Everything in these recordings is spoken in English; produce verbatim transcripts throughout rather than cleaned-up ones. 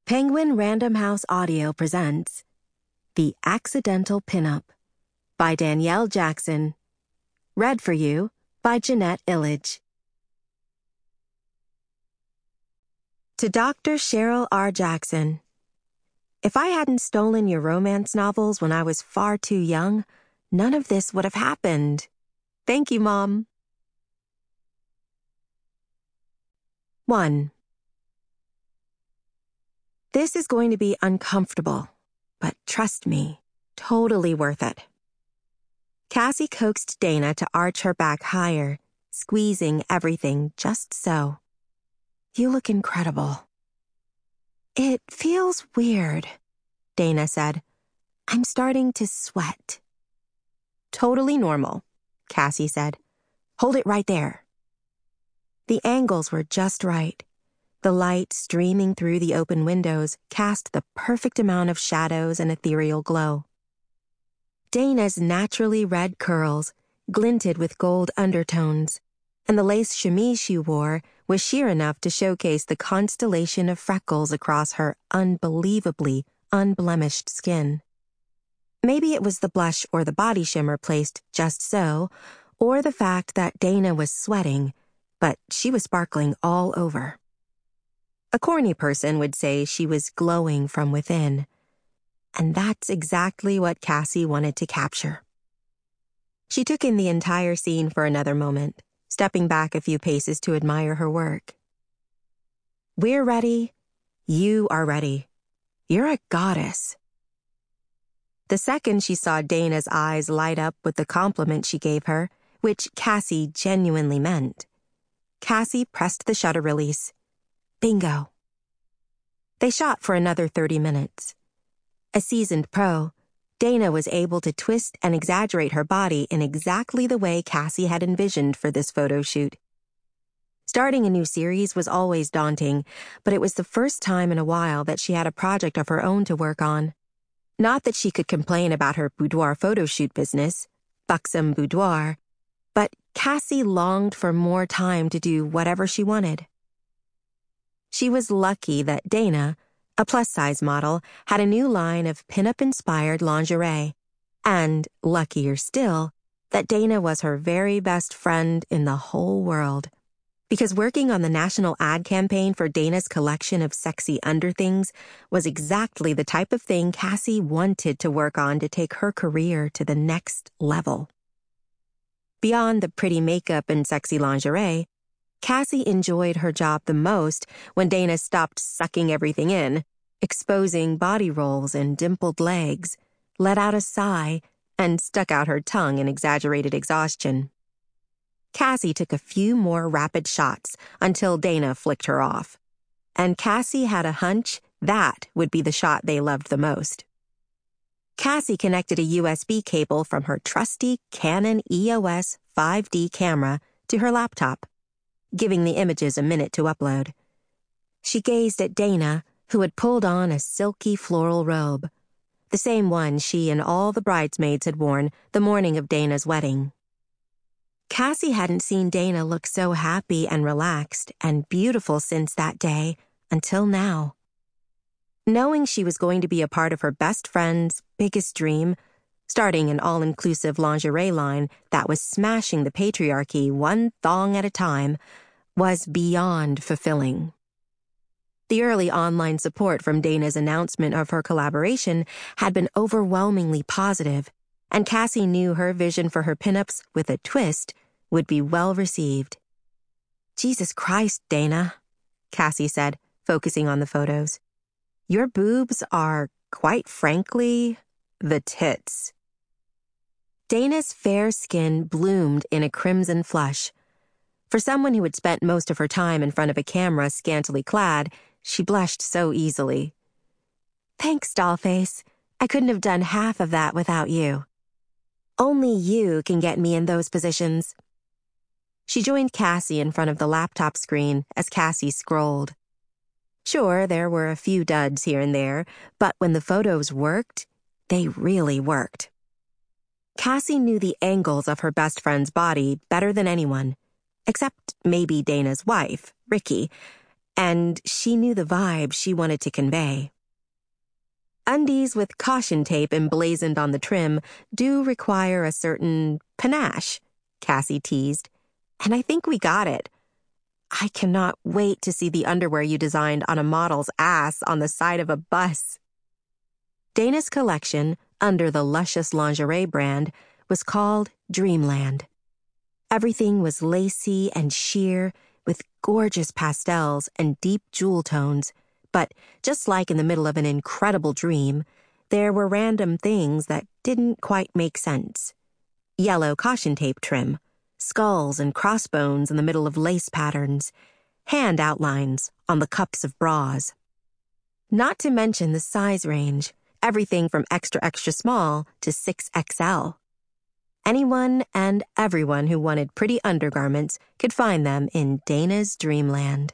Penguin Random House Audio presents The Accidental Pinup by Danielle Jackson. Read for you by Jeanette Illidge. To Doctor Cheryl R. Jackson. If I hadn't stolen your romance novels when I was far too young, none of this would have happened. Thank you, Mom. one. This is going to be uncomfortable, but trust me, totally worth it. Cassie coaxed Dana to arch her back higher, squeezing everything just so. You look incredible. It feels weird, Dana said. I'm starting to sweat. Totally normal, Cassie said. Hold it right there. The angles were just right. The light streaming through the open windows cast the perfect amount of shadows and ethereal glow. Dana's naturally red curls glinted with gold undertones, and the lace chemise she wore was sheer enough to showcase the constellation of freckles across her unbelievably unblemished skin. Maybe it was the blush or the body shimmer placed just so, or the fact that Dana was sweating, but she was sparkling all over. A corny person would say she was glowing from within, and that's exactly what Cassie wanted to capture. She took in the entire scene for another moment, stepping back a few paces to admire her work. We're ready. You are ready. You're a goddess. The second she saw Dana's eyes light up with the compliment she gave her, which Cassie genuinely meant, Cassie pressed the shutter release. Bingo. They shot for another thirty minutes. A seasoned pro, Dana was able to twist and exaggerate her body in exactly the way Cassie had envisioned for this photo shoot. Starting a new series was always daunting, but it was the first time in a while that she had a project of her own to work on. Not that she could complain about her boudoir photo shoot business, buxom boudoir, but Cassie longed for more time to do whatever she wanted. She was lucky that Dana, a plus-size model, had a new line of pinup-inspired lingerie, and, luckier still, that Dana was her very best friend in the whole world. Because working on the national ad campaign for Dana's collection of sexy underthings was exactly the type of thing Cassie wanted to work on to take her career to the next level. Beyond the pretty makeup and sexy lingerie, Cassie enjoyed her job the most when Dana stopped sucking everything in, exposing body rolls and dimpled legs, let out a sigh, and stuck out her tongue in exaggerated exhaustion. Cassie took a few more rapid shots until Dana flicked her off, and Cassie had a hunch that would be the shot they loved the most. Cassie connected a U S B cable from her trusty Canon E O S five D camera to her laptop, giving the images a minute to upload. She gazed at Dana, who had pulled on a silky floral robe, the same one she and all the bridesmaids had worn the morning of Dana's wedding. Cassie hadn't seen Dana look so happy and relaxed and beautiful since that day, until now. Knowing she was going to be a part of her best friend's biggest dream, starting an all-inclusive lingerie line that was smashing the patriarchy one thong at a time, was beyond fulfilling. The early online support from Dana's announcement of her collaboration had been overwhelmingly positive, and Cassie knew her vision for her pinups with a twist would be well received. Jesus Christ, Dana, Cassie said, focusing on the photos. Your boobs are, quite frankly, the tits. Dana's fair skin bloomed in a crimson flush. For someone who had spent most of her time in front of a camera scantily clad, she blushed so easily. Thanks, Dollface. I couldn't have done half of that without you. Only you can get me in those positions. She joined Cassie in front of the laptop screen as Cassie scrolled. Sure, there were a few duds here and there, but when the photos worked, they really worked. Cassie knew the angles of her best friend's body better than anyone, except maybe Dana's wife, Ricky, and she knew the vibe she wanted to convey. Undies with caution tape emblazoned on the trim do require a certain panache, Cassie teased, and I think we got it. I cannot wait to see the underwear you designed on a model's ass on the side of a bus. Dana's collection, under the Luscious Lingerie brand, was called Dreamland. Everything was lacy and sheer, with gorgeous pastels and deep jewel tones, but just like in the middle of an incredible dream, there were random things that didn't quite make sense. Yellow caution tape trim, skulls and crossbones in the middle of lace patterns, hand outlines on the cups of bras. Not to mention the size range, everything from extra extra small to six X L. Anyone and everyone who wanted pretty undergarments could find them in Dana's Dreamland.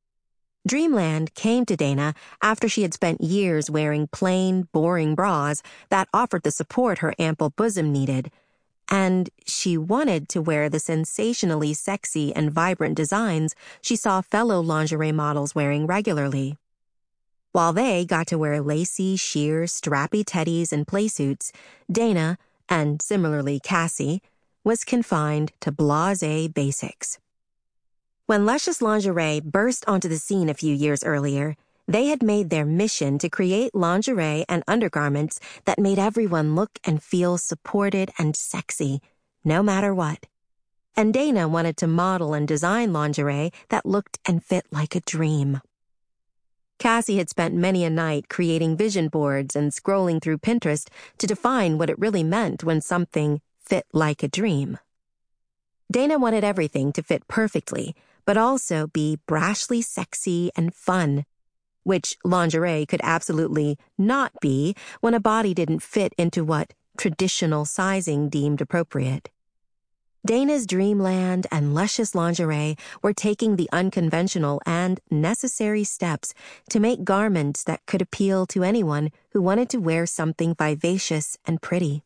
Dreamland came to Dana after she had spent years wearing plain, boring bras that offered the support her ample bosom needed, and she wanted to wear the sensationally sexy and vibrant designs she saw fellow lingerie models wearing regularly. While they got to wear lacy, sheer, strappy teddies and playsuits, Dana, and similarly Cassie, was confined to blasé basics. When Luscious Lingerie burst onto the scene a few years earlier, they had made their mission to create lingerie and undergarments that made everyone look and feel supported and sexy, no matter what. And Dana wanted to model and design lingerie that looked and fit like a dream. Cassie had spent many a night creating vision boards and scrolling through Pinterest to define what it really meant when something fit like a dream. Dana wanted everything to fit perfectly, but also be brashly sexy and fun, which lingerie could absolutely not be when a body didn't fit into what traditional sizing deemed appropriate. Dana's Dreamland and Luscious Lingerie were taking the unconventional and necessary steps to make garments that could appeal to anyone who wanted to wear something vivacious and pretty.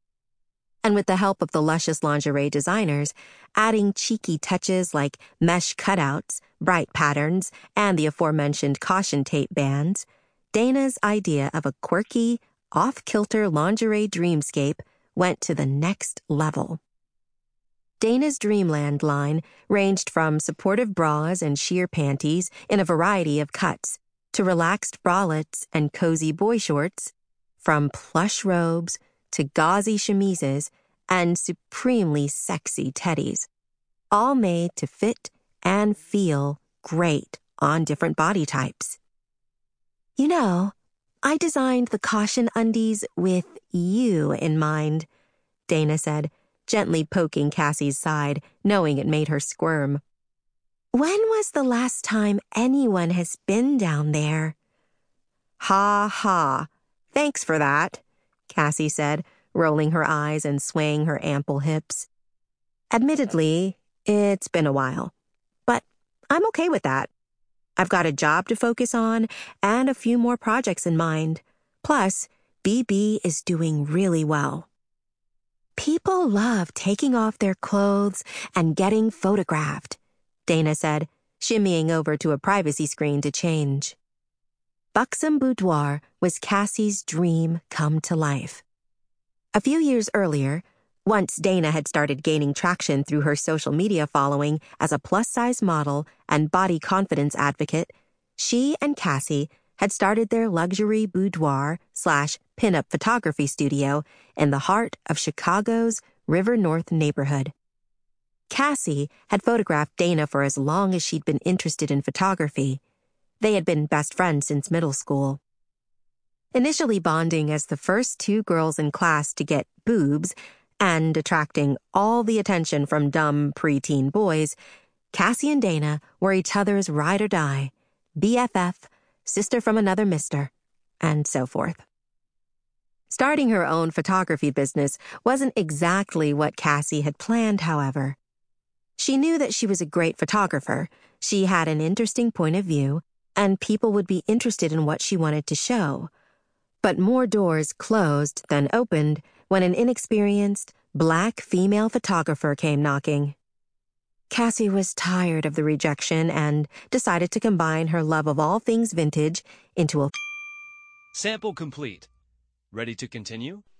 And with the help of the Luscious Lingerie designers, adding cheeky touches like mesh cutouts, bright patterns, and the aforementioned caution tape bands, Dana's idea of a quirky, off-kilter lingerie dreamscape went to the next level. Dana's Dreamland line ranged from supportive bras and sheer panties in a variety of cuts to relaxed bralettes and cozy boy shorts, from plush robes to gauzy chemises and supremely sexy teddies, all made to fit and feel great on different body types. You know, I designed the caution undies with you in mind, Dana said, gently poking Cassie's side, knowing it made her squirm. When was the last time anyone has been down there? Ha ha. Thanks for that, Cassie said, rolling her eyes and swaying her ample hips. Admittedly, it's been a while, but I'm okay with that. I've got a job to focus on and a few more projects in mind. Plus, B B is doing really well. People love taking off their clothes and getting photographed, Dana said, shimmying over to a privacy screen to change. Buxom Boudoir was Cassie's dream come to life. A few years earlier, once Dana had started gaining traction through her social media following as a plus-size model and body confidence advocate, she and Cassie had started their luxury boudoir slash pinup photography studio in the heart of Chicago's River North neighborhood. Cassie had photographed Dana for as long as she'd been interested in photography. They had been best friends since middle school. Initially bonding as the first two girls in class to get boobs and attracting all the attention from dumb preteen boys, Cassie and Dana were each other's ride or die, B F F, sister from another mister, and so forth. Starting her own photography business wasn't exactly what Cassie had planned, however. She knew that she was a great photographer, she had an interesting point of view, and people would be interested in what she wanted to show. But more doors closed than opened when an inexperienced, black female photographer came knocking. Cassie was tired of the rejection and decided to combine her love of all things vintage into a... Sample complete. Ready to continue?